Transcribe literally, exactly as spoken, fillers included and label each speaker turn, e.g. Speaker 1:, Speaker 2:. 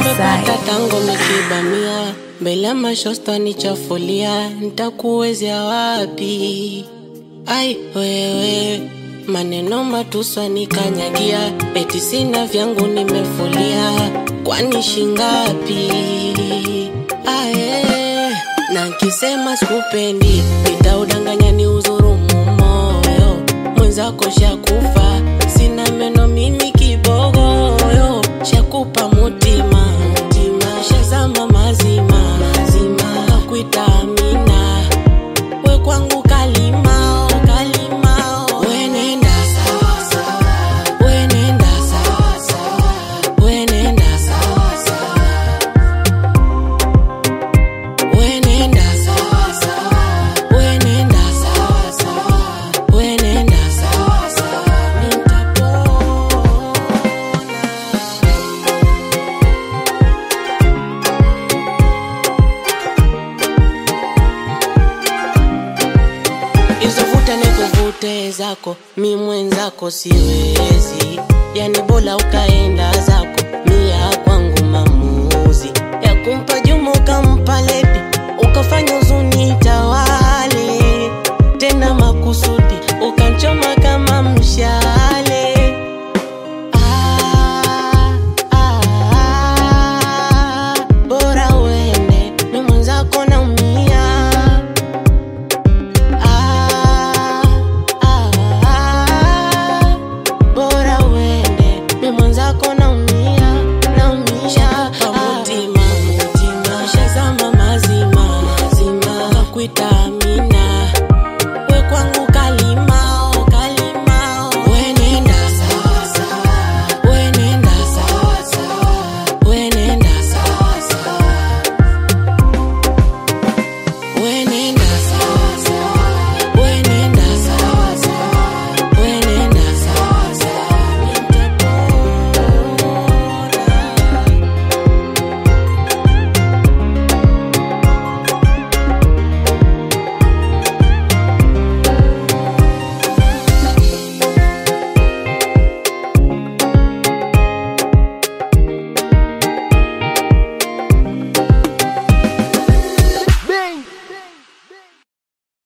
Speaker 1: Umepata tango mikibamia, mbele mashosta nichafulia, nitakuwezea wapi? Ai wewe, maneno matuswa nikanyagia, eti sina vyangu nimefulia, kwani shingapi? Ae, na nkisema sikupendi, nitaudanganya ni uzurumu moyo, mwenzako shakufa, sina meno mimi kibogoyo, shakupa mutima, mutima, shazama mazima, mazima, nakuita Amina, we kwangu kalima, kalima, we nenda sawa sawa, we nenda sawa sawa, we nenda sawa sawa, we nenda sawa sawa, we nenda sawa sawa, we nenda sawa sawa, nitapona. Izovuta nikuvute zako, mi mwenzako siwezi, yani bola ukaenda zako, mia kwangu mamuzi ya kumpa Juma ukampa Lepi, ukafanya uzuni tawale, tena makusudi ukanchoma kama mshale. Ah, ah, ah, bora uende, mi mwenzako naumia. Ah, ah, ah, bora uende, mi mwenzako naumia, naumia. Mutima, mutima, shazama mazima, mazima, nakuita